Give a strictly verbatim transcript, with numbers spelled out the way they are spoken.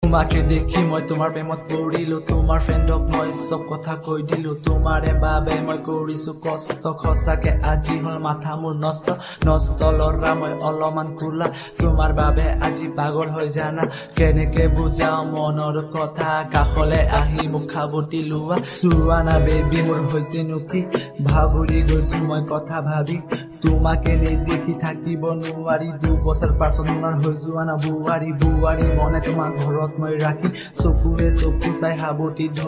তোমাকে দেখি মই তোমাৰ প্ৰেমত পৰিলো তোমাৰ ফ্ৰেণ্ডক মই সব কথা কৈ দিলো তোমাৰে বাবে মই কৰিছো কষ্ট খসাকে আজি হল মাথা মোৰ নষ্ট নষ্ট লৰা মই অলমান কুলা তোমাৰ বাবে আজি পাগল হৈ জানা কেনেকে বুজাও মনৰ কথা কাখলে আহি মোক খাবতি লোৱা সুৱানা বেবি মোৰ হৈছে নুকি ভাবুৰি গৈছো মই কথা ভাবি তোমাকে নেদেখি থাকিব নোৱাৰি দুবছৰ পাছত তোমাৰ হৈ যোৱা না বুৱাৰী বুৱাৰী মনে তোমাৰ ঘৰত মই ৰাখি চকুৰে চকু চাই হাবতি